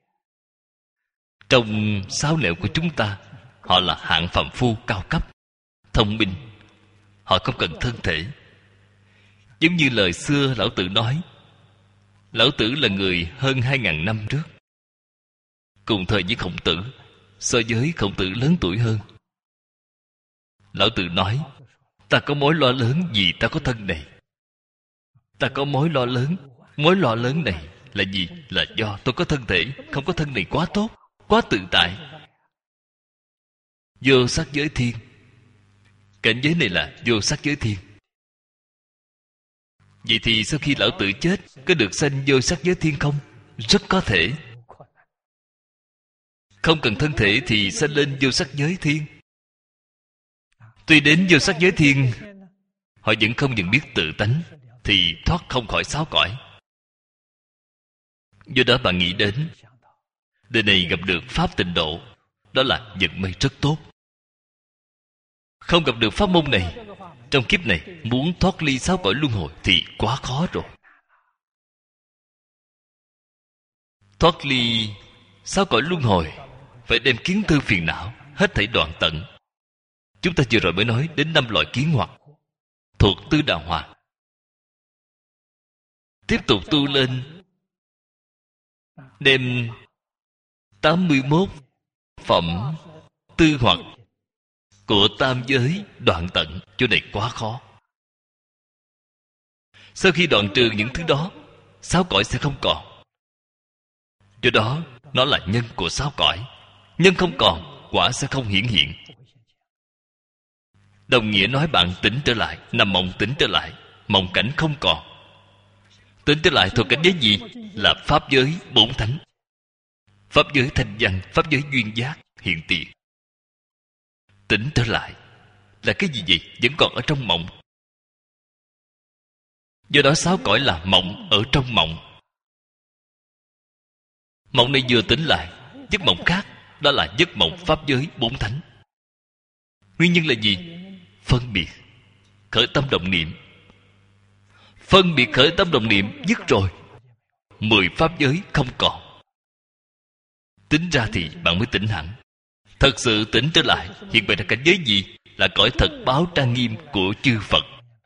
S1: Trong sáu nẻo của chúng ta, họ là hạng phàm phu cao cấp, thông minh. Họ không cần thân thể. Giống như lời xưa Lão Tử nói. Lão Tử là người hơn hai ngàn năm trước, cùng thời với Khổng Tử. So với Khổng Tử lớn tuổi hơn. Lão Tử nói, ta có mối lo lớn vì ta có thân này. Ta có mối lo lớn. Mối lo lớn này là gì? Là do tôi có thân thể. Không có thân này quá tốt, quá tự tại. Vô sắc giới thiên. Cảnh giới này là vô sắc giới thiên. Vậy thì sau khi Lão Tử chết, có được sanh vô sắc giới thiên không? Rất có thể. Không cần thân thể thì sanh lên vô sắc giới thiên. Tuy đến vô sắc giới thiên, họ vẫn không nhận biết tự tánh, thì thoát không khỏi sáu cõi. Do đó bạn nghĩ đến đời này gặp được pháp tịnh độ, đó là vận may rất tốt. Không gặp được pháp môn này, trong kiếp này muốn thoát ly sáu cõi luân hồi thì quá khó rồi. Thoát ly sáu cõi luân hồi phải đem kiến tư phiền não hết thảy đoạn tận. Chúng ta vừa rồi mới nói đến năm loại kiến hoặc thuộc tứ đà hòa. Tiếp tục tu lên, đem tám mươi mốt phẩm tư hoặc của tam giới đoạn tận. Chỗ này quá khó. Sau khi đoạn trừ những thứ đó, sáu cõi sẽ không còn. Do đó nó là nhân của sáu cõi. Nhân không còn, quả sẽ không hiển hiện. Đồng nghĩa nói bạn tỉnh trở lại, nằm mộng tỉnh trở lại, mộng cảnh không còn. Tỉnh trở lại thuộc cảnh giới gì? Là pháp giới bốn thánh. Pháp giới thanh văn, pháp giới duyên giác hiện tiền. Tỉnh trở lại là cái gì vậy? Vẫn còn ở trong mộng. Do đó sáu cõi là mộng ở trong mộng. Mộng này vừa tỉnh lại, giấc mộng khác, đó là giấc mộng pháp giới bốn thánh. Nguyên nhân là gì? Phân biệt, khởi tâm động niệm. Phân biệt khởi tâm động niệm dứt rồi, mười pháp giới không còn. Tính ra thì bạn mới tỉnh hẳn. Thật sự tỉnh trở lại, hiện tại là cảnh giới gì? Là cõi thật báo trang nghiêm của chư Phật.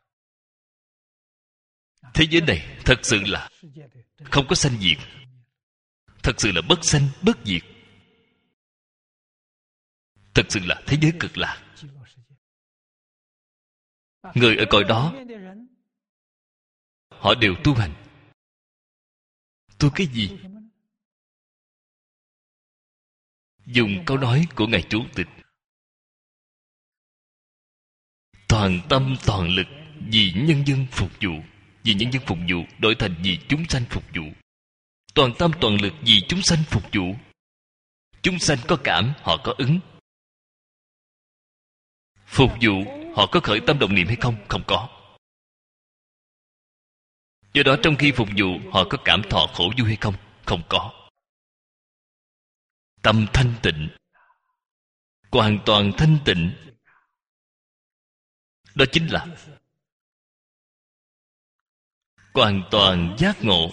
S1: Thế giới này thật sự là không có sanh diệt, thật sự là bất sanh bất diệt, thật sự là thế giới cực lạc. Người ở cõi đó, họ đều tu hành. Tu cái gì? Dùng câu nói của Ngài Chủ tịch: toàn tâm toàn lực vì nhân dân phục vụ. Vì nhân dân phục vụ đổi thành vì chúng sanh phục vụ. Toàn tâm toàn lực vì chúng sanh phục vụ. Chúng sanh có cảm, họ có ứng. Phục vụ, họ có khởi tâm động niệm hay không? Không có. Do đó trong khi phục vụ, họ có cảm thọ khổ vui hay không? Không có. Tâm thanh tịnh, hoàn toàn thanh tịnh, đó chính là hoàn toàn giác ngộ,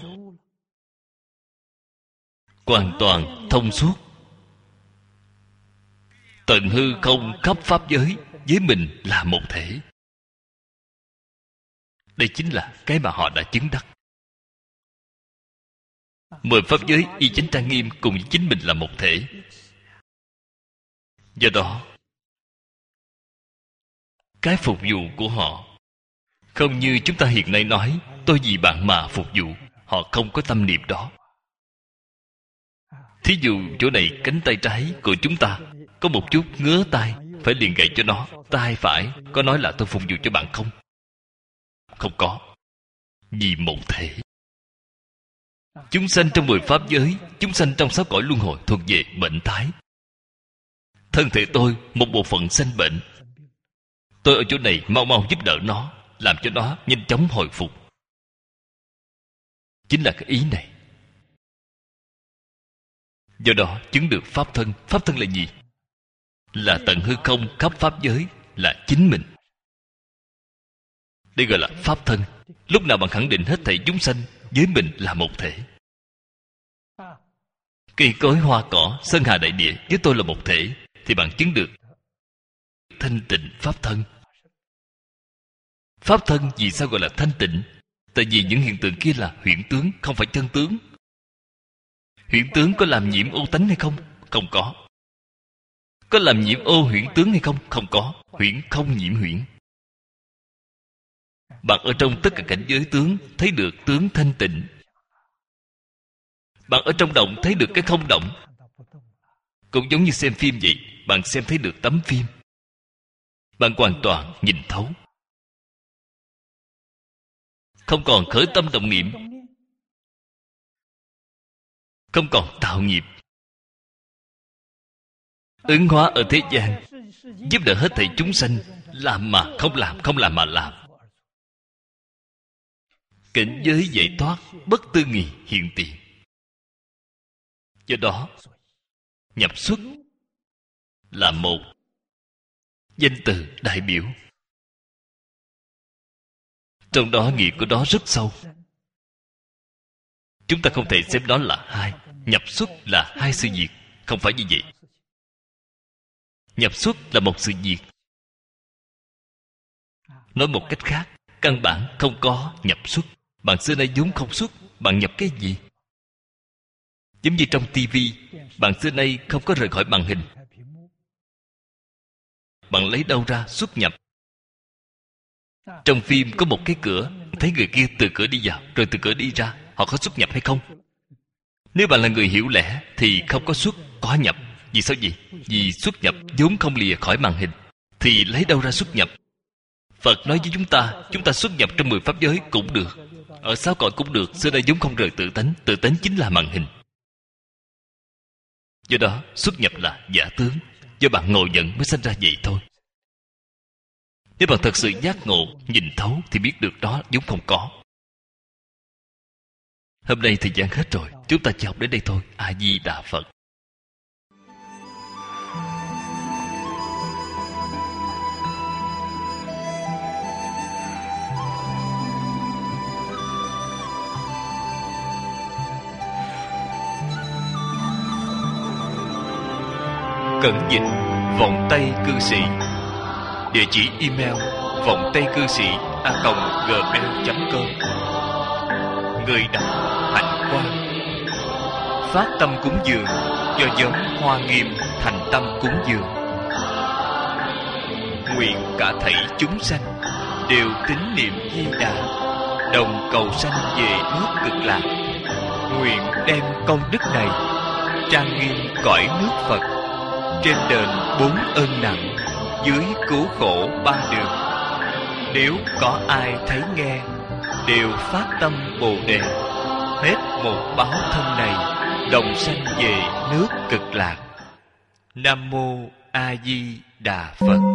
S1: hoàn toàn thông suốt. Tận hư không khắp pháp giới với mình là một thể. Đây chính là cái mà họ đã chứng đắc. Mười pháp giới y chánh trang nghiêm cùng với chính mình là một thể. Do đó cái phục vụ của họ không như chúng ta hiện nay nói tôi vì bạn mà phục vụ. Họ không có tâm niệm đó. Thí dụ chỗ này cánh tay trái của chúng ta có một chút ngứa tay, phải liền gậy cho nó. Tay phải có nói là tôi phục vụ cho bạn không? Không có. Vì một thể. Chúng sanh trong mười pháp giới, chúng sanh trong sáu cõi luân hồi thuộc về bệnh thái. Thân thể tôi một bộ phận sanh bệnh, tôi ở chỗ này mau mau giúp đỡ nó, làm cho nó nhanh chóng hồi phục. Chính là cái ý này. Do đó chứng được pháp thân. Pháp thân là gì? Là tận hư không khắp pháp giới, là chính mình. Đây gọi là pháp thân. Lúc nào bạn khẳng định hết thảy chúng sanh với mình là một thể, cây cối hoa cỏ, sơn hà đại địa với tôi là một thể, thì bạn chứng được thanh tịnh pháp thân. Pháp thân vì sao gọi là thanh tịnh? Tại vì những hiện tượng kia là huyễn tướng, không phải chân tướng. Huyễn tướng có làm nhiễm ô tánh hay không? Không có. Có làm nhiễm ô huyễn tướng hay không? Không có. Huyễn không nhiễm huyễn. Bạn ở trong tất cả cảnh giới tướng thấy được tướng thanh tịnh. Bạn ở trong động thấy được cái không động. Cũng giống như xem phim vậy. Bạn xem thấy được tấm phim. Bạn hoàn toàn nhìn thấu. Không còn khởi tâm động niệm, không còn tạo nghiệp. Ứng hóa ở thế gian, giúp đỡ hết thảy chúng sanh. Làm mà không làm, không làm mà làm. Cảnh giới giải thoát bất tư nghì hiện tiền. Do đó nhập xuất là một danh từ đại biểu. Trong đó nghĩa của đó rất sâu. Chúng ta không thể xem đó là hai. Nhập xuất là hai sự việc. Không phải như vậy. Nhập xuất là một sự việc. Nói một cách khác, căn bản không có nhập xuất. Bạn xưa nay vốn không xuất. Bạn nhập cái gì? Giống như trong tivi, bạn xưa nay không có rời khỏi màn hình. Bạn lấy đâu ra xuất nhập? Trong phim có một cái cửa, thấy người kia từ cửa đi vào, rồi từ cửa đi ra. Họ có xuất nhập hay không? Nếu bạn là người hiểu lẽ thì không có xuất, có nhập. Vì sao vậy? Vì xuất nhập vốn không lìa khỏi màn hình, thì lấy đâu ra xuất nhập? Phật nói với chúng ta, chúng ta xuất nhập trong mười pháp giới cũng được, ở sáu cõi cũng được. Xưa đây vốn không rời tự tánh. Tự tánh chính là màn hình. Do đó xuất nhập là giả tướng. Do bạn ngộ nhận mới sinh ra vậy thôi. Nếu bạn thật sự giác ngộ, nhìn thấu thì biết được đó vốn không có. Hôm nay thời gian hết rồi, chúng ta chỉ học đến đây thôi. A Di Đà Phật. Cẩn dịch vọng tây cư sĩ. Địa chỉ email vọng tây cư sĩ a còng gmail chấm com. Người đọc Hạnh Quang. Phát tâm cúng dường do giống Hoa Nghiêm thành tâm cúng dường. Nguyện cả thảy chúng sanh đều tín niệm Di Đà, đồng cầu sanh về nước Cực Lạc. Nguyện đem công đức này trang nghiêm cõi nước Phật, trên đền bốn ơn nặng, dưới cứu khổ ba đường. Nếu có ai thấy nghe, đều phát tâm Bồ Đề, hết một báo thân này, đồng sanh về nước Cực Lạc. Nam mô A Di Đà Phật.